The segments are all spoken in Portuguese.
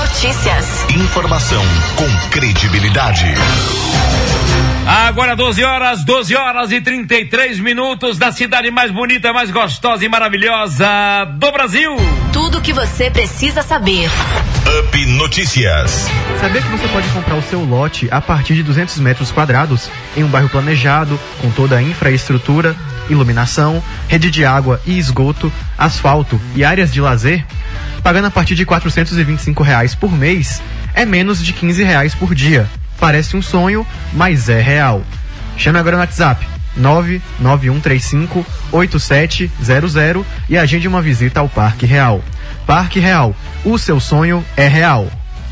Notícias. Informação com credibilidade. Agora 12 horas e 33 minutos da cidade mais bonita, mais gostosa e maravilhosa do Brasil. Tudo o que você precisa saber. Up Notícias. Sabia que você pode comprar o seu lote a partir de 200 metros quadrados em um bairro planejado, com toda a infraestrutura, iluminação, rede de água e esgoto, asfalto e áreas de lazer? Pagando a partir de R$ 425 por mês, é menos de R$ 15 por dia. Parece um sonho, mas é real. Chame agora no WhatsApp 99135-8700 e agende uma visita ao Parque Real. Parque Real, o seu sonho é real.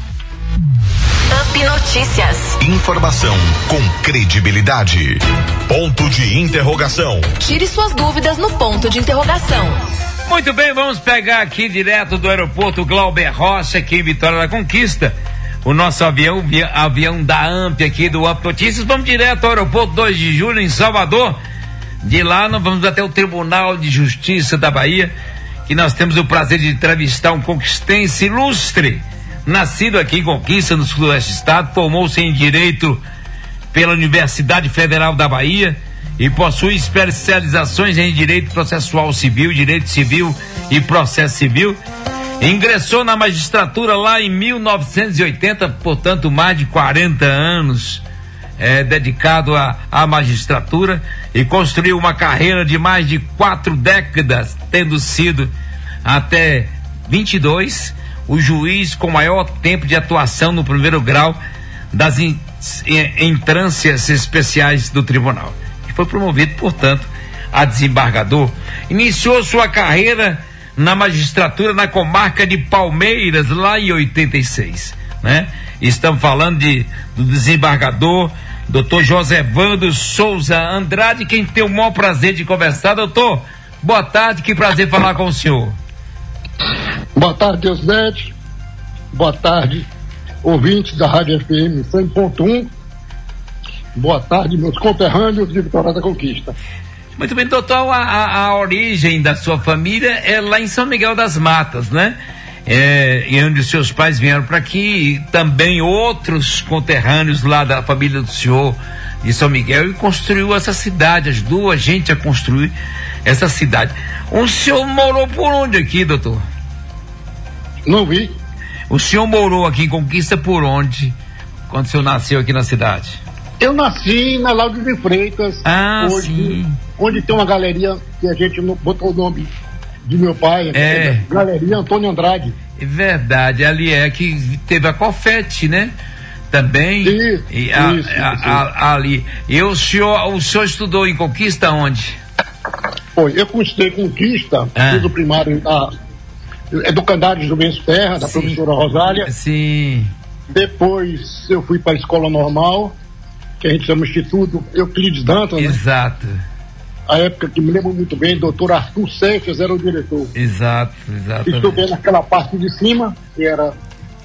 Up Notícias. Informação com credibilidade. Ponto de interrogação. Tire suas dúvidas no ponto de interrogação. Muito bem, vamos pegar aqui direto do aeroporto Glauber Rocha, aqui em Vitória da Conquista, o nosso avião da AMP aqui do Up Notícias. Vamos direto ao aeroporto 2 de julho em Salvador. De lá nós vamos até o Tribunal de Justiça da Bahia, que nós temos o prazer de entrevistar um conquistense ilustre, nascido aqui em Conquista, no sudoeste do estado, formou-se em Direito pela Universidade Federal da Bahia e possui especializações em Direito Processual Civil, Direito Civil e Processo Civil. Ingressou na magistratura lá em 1980, portanto mais de 40 anos dedicado à magistratura, e construiu uma carreira de mais de 4 décadas, tendo sido até 22 o juiz com maior tempo de atuação no primeiro grau das entrâncias especiais do tribunal. E foi promovido, portanto, a desembargador. Iniciou sua carreira na magistratura na comarca de Palmeiras, lá em 86, né? Estamos falando do desembargador Dr. Josevando Souza Andrade, quem tem o maior prazer de conversar. Doutor, boa tarde, que prazer falar com o senhor. Boa tarde, Deusdete. Boa tarde, ouvintes da Rádio FM 100.1. Boa tarde, meus conterrâneos de Vitória da Conquista. Muito bem, doutor, a origem da sua família é lá em São Miguel das Matas, né? E onde os seus pais vieram para aqui, e também outros conterrâneos lá da família do senhor de São Miguel, e construiu essa cidade, ajudou a gente a construir essa cidade. O senhor morou por onde aqui, doutor? Não vi. O senhor morou aqui em Conquista por onde, quando o senhor nasceu aqui na cidade? Eu nasci na Lauro de Freitas, onde tem uma galeria que a gente botou o nome de meu pai, Galeria Antônio Andrade. É verdade, ali que teve a Cofete, né? Também. Isso, ali. E o senhor estudou em Conquista onde? Eu estudei em Conquista, fiz o primário da Educandário Juventus Terra, da professora Rosália. Sim. Depois eu fui para a escola normal, que a gente chama Instituto Euclides Dantas, né? Exato. A época que me lembro muito bem, doutor Arthur Seixas era o diretor. Exato. Estudei naquela parte de cima, que era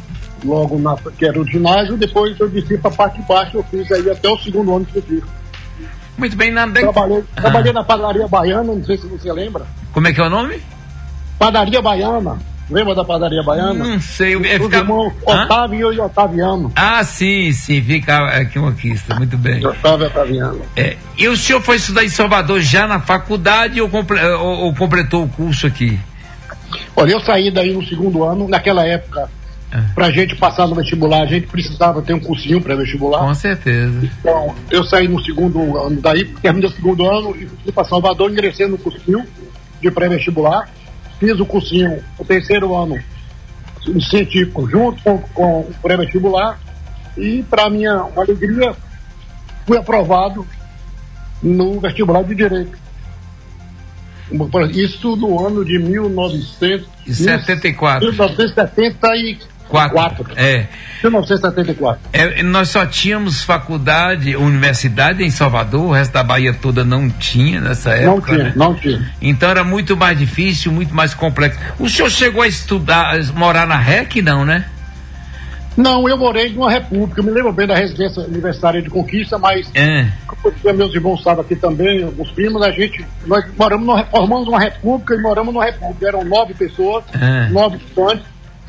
que era o ginásio. Depois eu desci para a parte de baixo, eu fiz aí até o segundo ano que eu fiz. Muito bem, Trabalhei na Padaria Baiana, não sei se você lembra. Como é que é o nome? Padaria Baiana. Lembra da Padaria Baiana? Não sei. Os irmãos Otávio e Otaviano. Sim, fica aqui uma Conquista, muito bem. Otávio e Otaviano. E o senhor foi estudar em Salvador já na faculdade ou completou o curso aqui? Olha, eu saí daí no segundo ano, naquela época, pra gente passar no vestibular, a gente precisava ter um cursinho pré-vestibular. Com certeza. Então, eu saí no segundo ano daí, terminei o segundo ano e fui para Salvador, ingressei no cursinho de pré-vestibular. Fiz o cursinho, o terceiro ano científico, junto com o pré-vestibular, e, para minha alegria, fui aprovado no vestibular de Direito. Isso no ano de 1974. 1974. 1974. Nós só tínhamos faculdade, universidade em Salvador, o resto da Bahia toda não tinha nessa época. Não tinha. Então era muito mais difícil, muito mais complexo. O senhor chegou a estudar, morar na REC, não, né? Não, eu morei numa república. Eu me lembro bem da residência universitária de Conquista, mas como meus irmãos estavam aqui também, alguns primos, nós formamos uma república e moramos numa república. Eram 9 pessoas, 9 estudantes.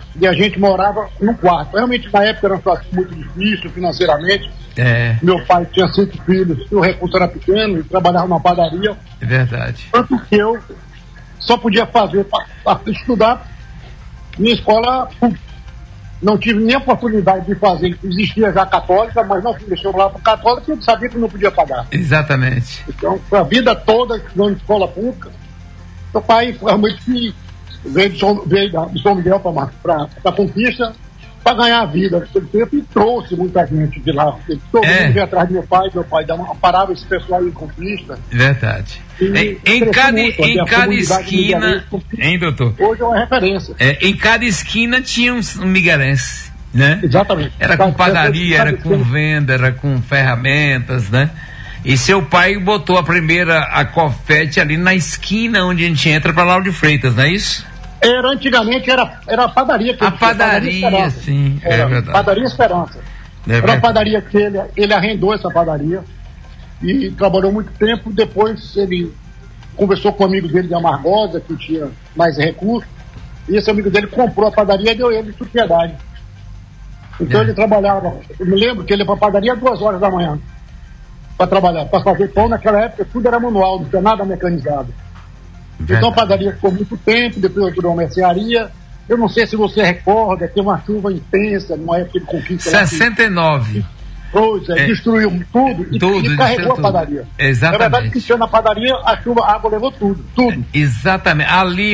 e a gente morava num quarto. Realmente, na época, era uma situação muito difícil financeiramente. Meu pai tinha 5 filhos, o recurso era pequeno, e trabalhava numa padaria. É verdade. Tanto que eu só podia fazer para estudar minha escola pública. Não tive nem a oportunidade de fazer, existia já católica, mas não fui deixando lá para católica, porque eu sabia que não podia pagar. Exatamente. Então, a vida toda estudando escola pública, meu pai realmente veio de São Miguel para a Conquista para ganhar a vida naquele tempo e trouxe muita gente de lá. Todo mundo veio atrás do meu pai parava esse pessoal em Conquista. Verdade. Em cada esquina, hein, doutor? Hoje é uma referência. Em cada esquina tinha um miguelense, né? Exatamente. Era com padaria, era com venda, era com ferramentas, né? E seu pai botou a Cofete ali na esquina onde a gente entra para Lauro de Freitas, não é isso? Antigamente era a padaria que a padaria, sim, é verdade. Padaria Esperança. Era uma padaria que ele arrendou essa padaria e trabalhou muito tempo. Depois ele conversou com um amigo dele de Amargosa, que tinha mais recursos, e esse amigo dele comprou a padaria e deu ele de propriedade. Então ele trabalhava, eu me lembro que ele ia para a padaria 2 horas da manhã para trabalhar, para fazer pão. Naquela época tudo era manual, não tinha nada mecanizado. Então a padaria ficou muito tempo, depois virou uma mercearia. Eu não sei se você recorda, teve uma chuva intensa numa época de Conquista. 69. Destruiu tudo e carregou a padaria. Exatamente. Na verdade, que tinha na padaria, a água levou tudo. Exatamente. Ali,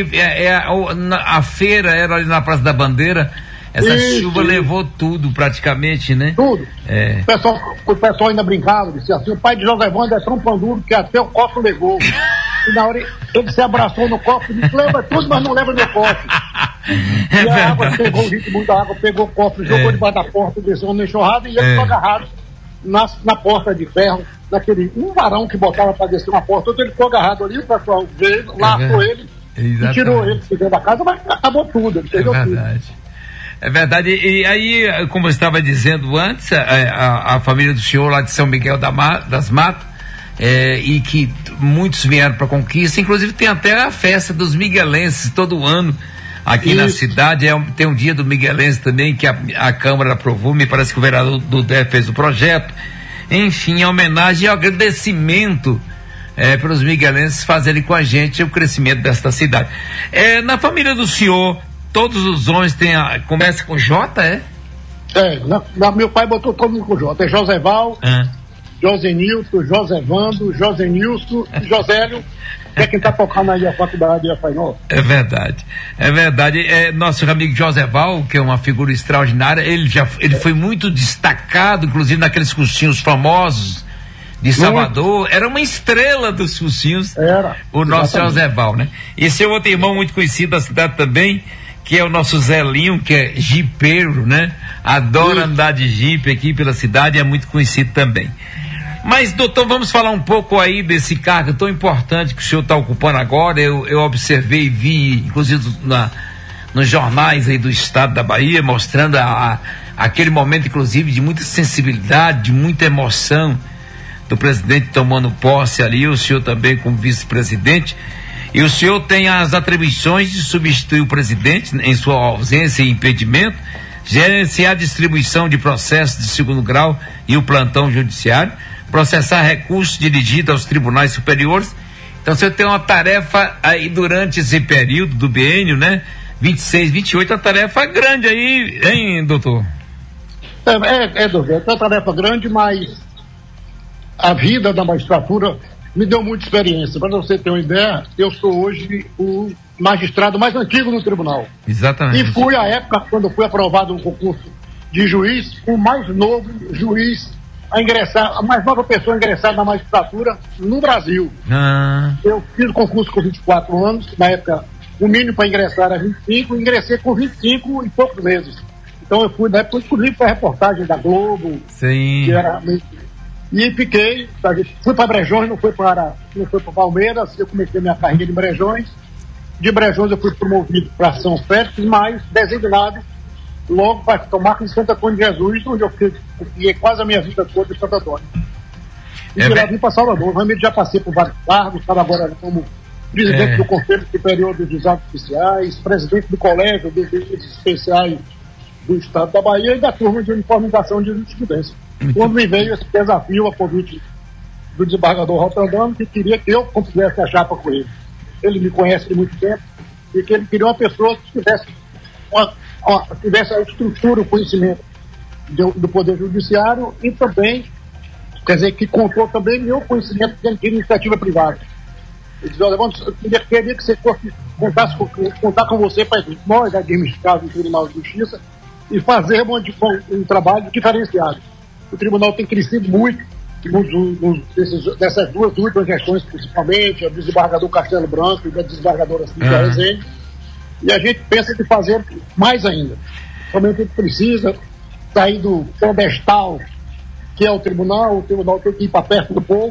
a feira era ali na Praça da Bandeira. Essa chuva levou tudo praticamente, né? Tudo. O pessoal ainda brincava, disse assim: o pai de José Wander é tão pão duro que até o copo levou. E na hora ele se abraçou no copo e disse: leva tudo, mas não leva meu copo. E a água pegou, o ritmo da água, pegou o copo, jogou debaixo da porta, desceu na enxurrada e ele ficou agarrado na porta de ferro, um varão que botava para descer uma porta. Outro ele ficou agarrado ali, o pessoal veio, laçou ele e tirou ele de dentro da casa, mas acabou tudo. Ele perdeu tudo. É verdade, e aí, como eu estava dizendo antes, a família do senhor lá de São Miguel das Matas, e que muitos vieram para a Conquista, inclusive tem até a festa dos miguelenses todo ano aqui na cidade. Tem um dia do miguelense também que a Câmara aprovou, me parece que o vereador do DF fez o projeto. Enfim, em homenagem e agradecimento pelos miguelenses fazerem com a gente o crescimento desta cidade. Na família do senhor, todos os homens começa com J, meu pai botou todo mundo com J. É Joseval, Josenilson, Josevando, Josenilson, Josélio, que é quem está tocando aí a faculdade de Fainol. É verdade. Nosso amigo Joseval, que é uma figura extraordinária, ele foi muito destacado, inclusive naqueles cursinhos famosos de Salvador. Era uma estrela dos cursinhos. Era. O nosso Joseval, né? E seu outro irmão muito conhecido da cidade também, que é o nosso Zelinho, que é jipeiro, né? Adora andar de jipe aqui pela cidade, é muito conhecido também. Mas, doutor, vamos falar um pouco aí desse cargo tão importante que o senhor está ocupando agora. Eu observei e vi, inclusive nos jornais aí do estado da Bahia, mostrando aquele momento, inclusive, de muita sensibilidade, de muita emoção do presidente tomando posse ali, o senhor também como vice-presidente. E o senhor tem as atribuições de substituir o presidente em sua ausência e impedimento, gerenciar a distribuição de processos de 2º grau e o plantão judiciário, processar recursos dirigidos aos tribunais superiores. Então o senhor tem uma tarefa aí durante esse período do biênio, né? 26, 28, uma tarefa grande aí, hein, doutor? Doutor, é uma tarefa grande, mas a vida da magistratura me deu muita experiência. Para você ter uma ideia, eu sou hoje o magistrado mais antigo no tribunal. Exatamente. E fui, à época, quando fui aprovado no concurso de juiz, o mais novo juiz a ingressar, a mais nova pessoa a ingressar na magistratura no Brasil. Eu fiz o concurso com 24 anos, na época o mínimo para ingressar era 25, ingressei com 25 e poucos meses. Então eu fui, na época, inclusive para a reportagem da Globo. Sim. E fiquei, fui para Brejões, não fui para Palmeiras. Eu comecei minha carreira em Brejões. De Brejões eu fui promovido para São Félix, mas designado logo para tomar em Santo Antônio de Jesus, onde eu fiquei quase a minha vida toda em Santo Antônio. E de lá vim para Salvador. Realmente já passei por vários cargos, estava agora como presidente do Conselho Superior dos Juizados Especiais, presidente do Colégio dos Juízes Especiais do Estado da Bahia e da turma de uniformização de jurisprudência. Quando me veio esse desafio a convite do desembargador Rotterdam, que queria que eu fizesse a chapa com ele. Ele me conhece de muito tempo e que ele queria uma pessoa que tivesse a estrutura, o conhecimento do Poder Judiciário e também, quer dizer, que contou também meu conhecimento de iniciativa privada. Ele disse, olha, eu queria que você contar com você para nós administrar o Tribunal de Justiça e fazer um trabalho diferenciado. O Tribunal tem crescido muito dessas duas últimas gestões, principalmente, a do desembargador Castelo Branco e da desembargadora Cíntia Rezende, e a gente pensa em fazer mais ainda. Somente a gente precisa sair do pedestal que é o Tribunal tem que ir para perto do povo.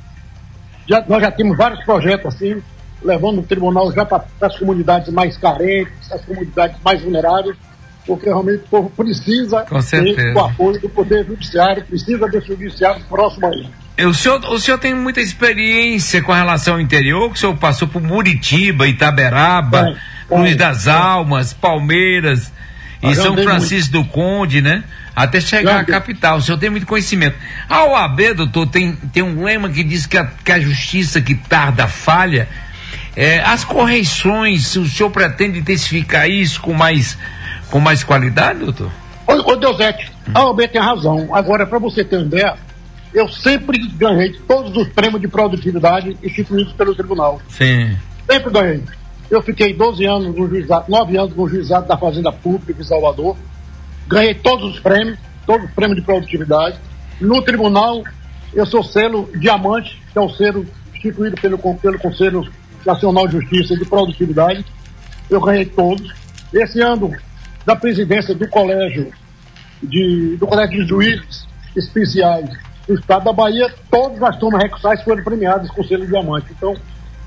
Nós já temos vários projetos assim, levando o Tribunal já para as comunidades mais carentes, as comunidades mais vulneráveis, porque realmente o povo precisa ter o apoio do Poder Judiciário, precisa desse judiciário próximo a ele. O senhor tem muita experiência com relação ao interior, que o senhor passou por Muritiba, Itaberaba, Cruz das Almas, Palmeiras e São Francisco do Conde, né? Até chegar à capital. O senhor tem muito conhecimento. A OAB, doutor, tem um lema que diz que a justiça que tarda falha. As correições, o senhor pretende intensificar isso com mais qualidade, doutor? Ô Deusete, a OAB tem razão. Agora, para você ter uma ideia, eu sempre ganhei todos os prêmios de produtividade instituídos pelo Tribunal. Sim. Sempre ganhei. Eu fiquei 12 anos no juizado, 9 anos no juizado da Fazenda Pública de Salvador. Ganhei todos os prêmios de produtividade. No Tribunal, eu sou selo diamante, que é o selo instituído pelo Conselho Nacional de Justiça de Produtividade. Eu ganhei todos. Esse ano, da presidência do Colégio de Juízes Especiais do Estado da Bahia, todas as turmas recursais foram premiadas com selo diamante. Então,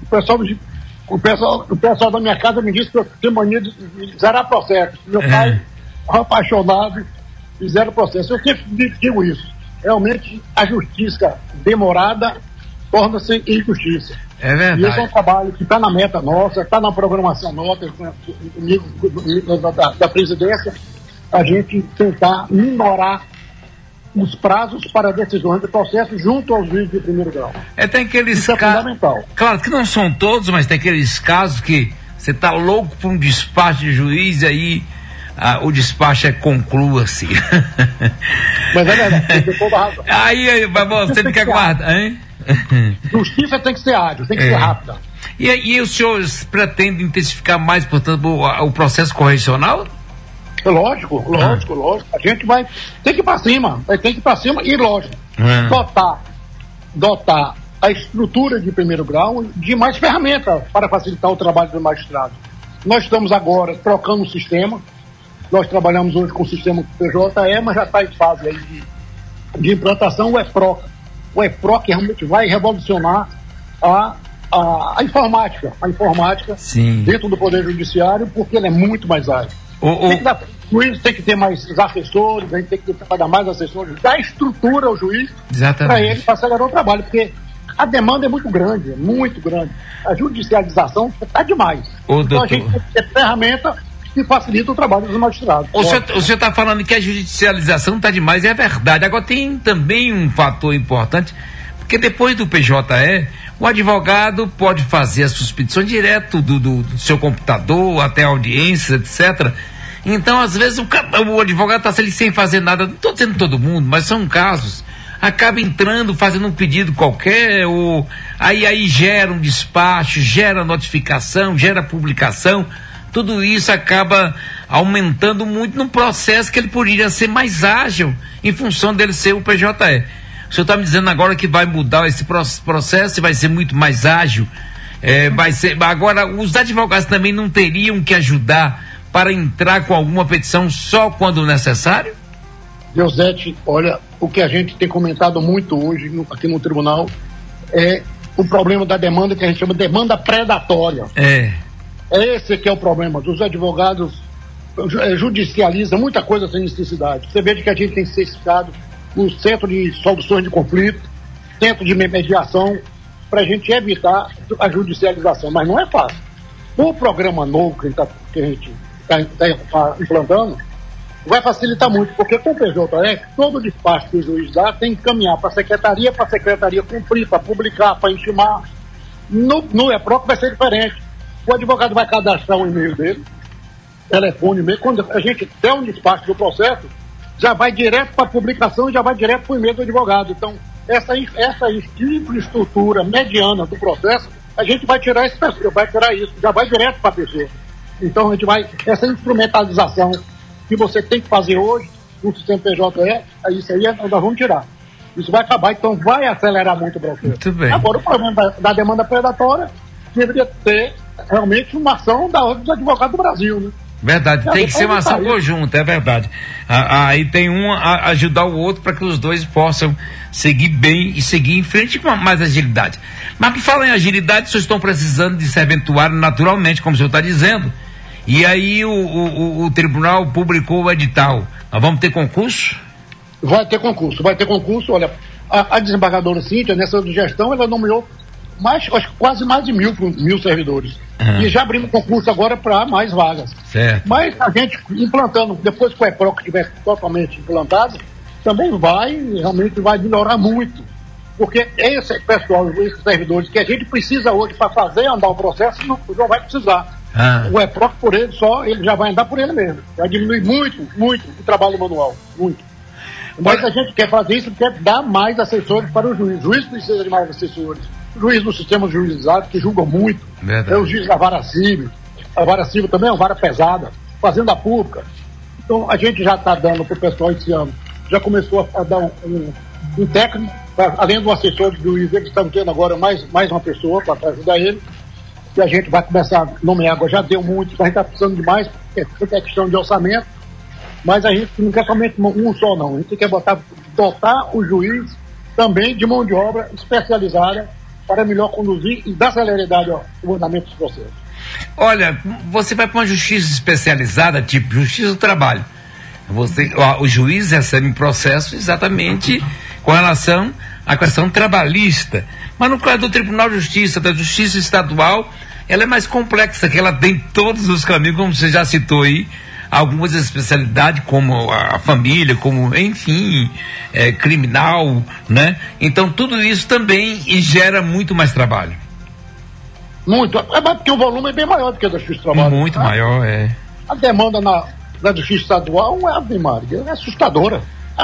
o pessoal da minha casa me disse que eu tenho mania de zerar processo. Meu pai, apaixonado, de zero processo. Eu sempre digo isso. Realmente, a justiça demorada torna-se injustiça. É verdade. E esse é um trabalho que está na meta nossa, está na programação nossa, comigo, da presidência, a gente tentar minorar os prazos para decisões de processo junto aos juízes de primeiro grau. Tem aqueles Isso é fundamental. Claro que não são todos, mas tem aqueles casos que você está louco por um despacho de juiz, aí o despacho conclua-se. Mas é verdade, tem que ter toda a razão. Aí você tem que aguardar, hein? Justiça tem que ser ágil, tem que ser rápida. E os senhores pretendem intensificar mais, portanto, o processo correcional? Lógico. A gente tem que ir para cima, e lógico, dotar a estrutura de primeiro grau de mais ferramentas para facilitar o trabalho do magistrado. Nós estamos agora trocando o sistema. Nós trabalhamos hoje com o sistema PJE, mas já está em fase aí de implantação, o EPROC. O EPROC realmente vai revolucionar a informática. Sim. Dentro do Poder Judiciário, porque ele é muito mais ágil. O juiz tem que ter mais assessores, a gente tem que trabalhar mais assessores, dar estrutura ao juiz para ele acelerar o trabalho, porque a demanda é muito grande. A judicialização está demais. Então a gente tem que ter ferramenta que facilita o trabalho dos magistrados. O senhor está falando que a judicialização está demais, é verdade. Agora tem também um fator importante, porque depois do PJE, o advogado pode fazer a suspeição direto do seu computador, até audiências, etc. Então, às vezes, o advogado está ali sem fazer nada, não estou dizendo todo mundo, mas são casos, acaba entrando, fazendo um pedido qualquer, ou aí gera um despacho, gera notificação, gera publicação. Tudo isso acaba aumentando muito no processo, que ele poderia ser mais ágil em função dele ser o PJE. O senhor está me dizendo agora que vai mudar esse processo e vai ser muito mais ágil. Agora, os advogados também não teriam que ajudar para entrar com alguma petição só quando necessário? Deusete, olha, o que a gente tem comentado muito hoje aqui no tribunal é o problema da demanda, que a gente chama de demanda predatória. Esse que é o problema. Os advogados judicializam muita coisa sem necessidade. Você veja que a gente tem certificado o Centro de Soluções de Conflito, Centro de Mediação, para a gente evitar a judicialização, mas não é fácil. O programa novo que a gente está implantando vai facilitar muito, porque com o PJE, todo despacho que o juiz dá tem que caminhar para a secretaria cumprir, para publicar, para intimar. No EPROC vai ser diferente. O advogado vai cadastrar o e-mail dele, telefone, e-mail. Quando a gente der um despacho do processo, já vai direto para a publicação e já vai direto para o e-mail do advogado. Então, essa infraestrutura mediana do processo, a gente vai tirar isso, já vai direto para a pessoa. Então, a gente vai, essa instrumentalização que você tem que fazer hoje no sistema PJE, isso aí nós vamos tirar. Isso vai acabar, então vai acelerar muito o processo. Muito bem. Agora, o problema da demanda predatória deveria ter realmente uma ação da Ordem dos Advogados do Brasil, né? Verdade, tem que ser uma ação conjunta, é verdade. Aí tem um a ajudar o outro para que os dois possam seguir bem e seguir em frente com mais agilidade. Mas por falar em agilidade, vocês estão precisando de serventuário naturalmente, como o senhor está dizendo. E aí o tribunal publicou o edital. Nós vamos ter concurso? Vai ter concurso. Olha, a desembargadora Cíntia, nessa gestão, ela nomeou quase mais de mil servidores. E já abrimos concurso agora para mais vagas. Certo. Mas a gente implantando, depois que o EPROC estiver totalmente implantado, também realmente vai melhorar muito. Porque esse pessoal, esses servidores que a gente precisa hoje para fazer andar o processo, não vai precisar. O EPROC por ele só, ele já vai andar por ele mesmo. Vai diminuir muito o trabalho manual. Muito. Mas a gente quer fazer isso, quer dar mais assessores para o juiz. O juiz precisa de mais assessores. O juiz do sistema juizado, que julga muito. Verdade. É o juiz da vara civil. A vara civil também é uma vara pesada. Fazenda pública. Então, a gente já está dando para o pessoal esse ano. Já começou a dar um técnico, além do assessor do juiz, eles estão tendo agora mais uma pessoa para ajudar ele. E a gente vai começar a nomear agora. Já deu muito, a gente está precisando de mais, porque é questão de orçamento. Mas a gente não quer somente um só, não. A gente quer dotar o juiz também de mão de obra especializada para melhor conduzir e dar celeridade ao andamento dos processos. Olha, você vai para uma justiça especializada, tipo Justiça do Trabalho. O juiz recebe um processo exatamente com relação à questão trabalhista. Mas no caso do Tribunal de Justiça, da Justiça Estadual, ela é mais complexa, que ela tem todos os caminhos, como você já citou aí, algumas especialidades como a família, como, enfim, criminal, né? Então tudo isso também gera muito mais trabalho. Muito, porque o volume é bem maior do que o da Justiça do Trabalho. Muito maior, A demanda na Justiça Estadual é assustadora.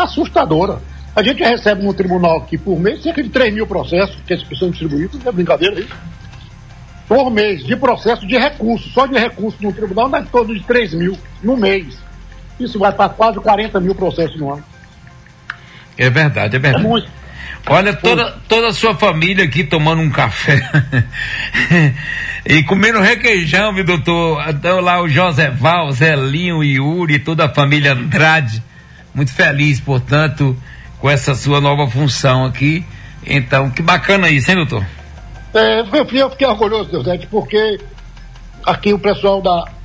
A gente recebe no tribunal aqui por mês cerca de 3 mil processos que eles precisam distribuir, não é brincadeira isso. Por mês, de processo de recurso, só de recurso no tribunal dá em torno de 3 mil no mês. Isso vai para quase 40 mil processos no ano. É verdade. É muito. Olha, toda a sua família aqui tomando um café e comendo requeijão, meu doutor. Então lá o Joseval, Zelinho, Yuri, toda a família Andrade, muito feliz, portanto, com essa sua nova função aqui. Então, que bacana isso, hein, doutor? Eu fiquei orgulhoso, Deusete, porque aqui o pessoal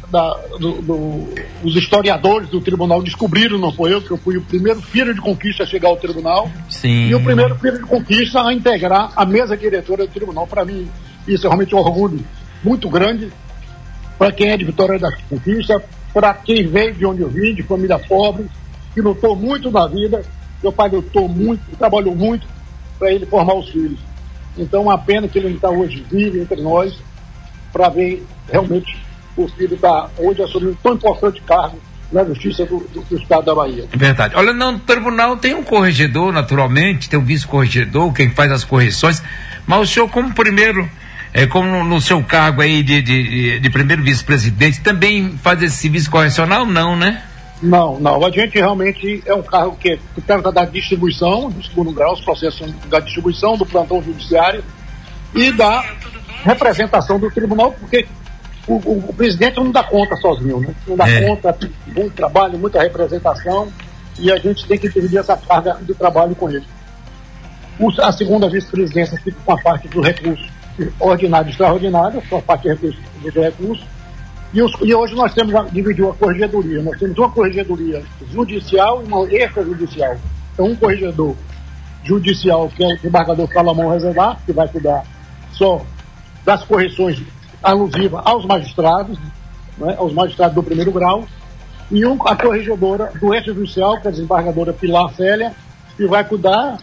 os historiadores do tribunal descobriram, não foi eu, que eu fui o primeiro filho de conquista a chegar ao tribunal. Sim. E o primeiro filho de conquista a integrar a mesa diretora do tribunal. Para mim, isso é realmente um orgulho muito grande para quem é de Vitória da Conquista, para quem veio de onde eu vim, de família pobre, que lutou muito na vida. Meu pai lutou muito, trabalhou muito para ele formar os filhos. Então, uma pena que ele não está hoje vivo entre nós, para ver realmente o filho está hoje assumindo tão importante cargo na Justiça do Estado da Bahia. Verdade. Olha, no tribunal tem um corregedor, naturalmente, tem um vice-corregedor, quem faz as correções, mas o senhor, como primeiro, como no seu cargo aí de primeiro vice-presidente, também faz esse serviço correcional? Não, né? Não. A gente realmente é um cargo que trata da distribuição, do segundo grau, os processos da distribuição, do plantão judiciário e da representação do tribunal, porque o presidente não dá conta sozinho, né? Não dá conta, muito trabalho, muita representação, e a gente tem que dividir essa carga de trabalho com ele. A segunda vice-presidência fica com a parte do recurso ordinário e extraordinário, com a parte de recurso. E hoje nós dividiu a corregedoria. Nós temos uma corregedoria judicial e uma extrajudicial. Então, um corregedor judicial, que é o desembargador Salomão Reservar, que vai cuidar só das correções alusivas aos magistrados, né, aos magistrados do primeiro grau, e a corregedora do extrajudicial, que é a desembargadora Pilar Célia, que vai cuidar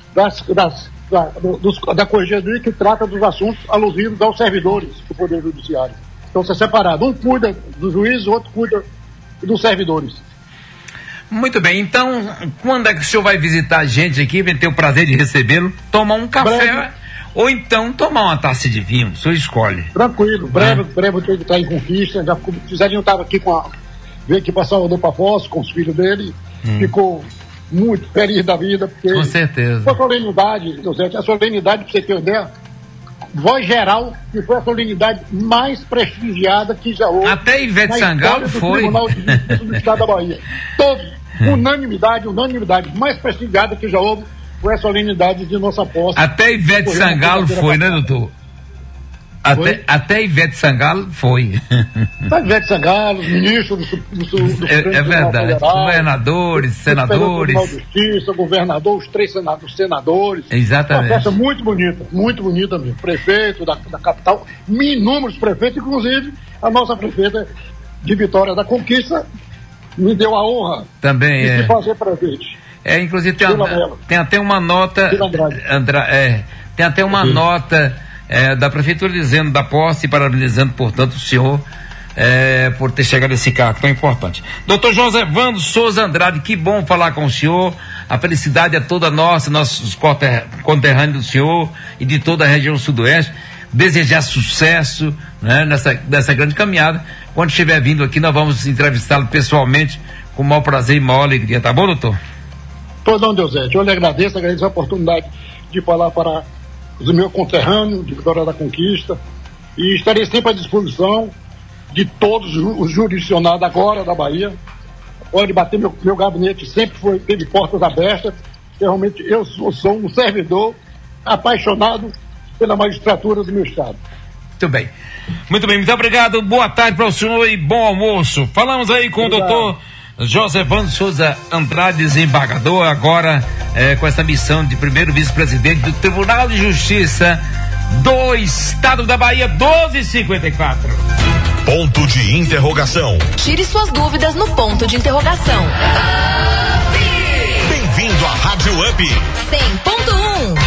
da corregedoria que trata dos assuntos alusivos aos servidores do Poder Judiciário. Então, isso é separado. Um cuida do juiz, o outro cuida dos servidores. Muito bem, então, quando é que o senhor vai visitar a gente aqui, vai ter o prazer de recebê-lo, tomar um café, ou então tomar uma taça de vinho, o senhor escolhe. Tranquilo, breve eu tenho que estar em Conquista, Cesarinho estava aqui veio aqui para Salvador para Poço, com os filhos dele, ficou muito feliz da vida, porque... Com certeza. A solenidade, a solenidade, para você ter uma ideia, voz geral, que foi a solenidade mais prestigiada que já houve. Até Ivete Sangalo foi. Tribunal de Justiça do Estado da Bahia. Todos, unanimidade, mais prestigiada que já houve foi a solenidade de nossa posse. Até Ivete Sangalo foi, né, doutor? Até Ivete Sangalo foi. Ivete Sangalo, ministro do Supremo é verdade. Federal, governadores, senadores. Tribunal de Justiça, governador, os 3 senadores. Exatamente. Uma festa muito bonita mesmo. Prefeito da capital, inúmeros prefeitos, inclusive a nossa prefeita de Vitória da Conquista me deu a honra também de se fazer presente. Inclusive tem até uma nota. Tem até uma nota. Da prefeitura dizendo da posse e parabenizando, portanto, o senhor por ter chegado a esse cargo tão importante. Doutor Josevando Souza Andrade, que bom falar com o senhor, a felicidade é toda nossa, nossos conterrâneos do senhor e de toda a região sudoeste, desejar sucesso, né, nessa grande caminhada. Quando estiver vindo aqui, nós vamos entrevistá-lo pessoalmente com o maior prazer e maior alegria, tá bom, doutor? Perdão, Deusete, eu lhe agradeço a oportunidade de falar para os meus conterrâneos de Vitória da Conquista, e estarei sempre à disposição de todos os jurisdicionados agora da Bahia. Pode bater, meu gabinete sempre teve portas abertas. Realmente eu sou um servidor apaixonado pela magistratura do meu estado. Muito bem, muito obrigado, boa tarde para o senhor e bom almoço. Falamos aí com o doutor Josevando Souza Andrade, desembargador, agora com essa missão de primeiro vice-presidente do Tribunal de Justiça do Estado da Bahia, 12h54. Ponto de interrogação. Tire suas dúvidas no ponto de interrogação. Bem-vindo à Rádio Up 100.1.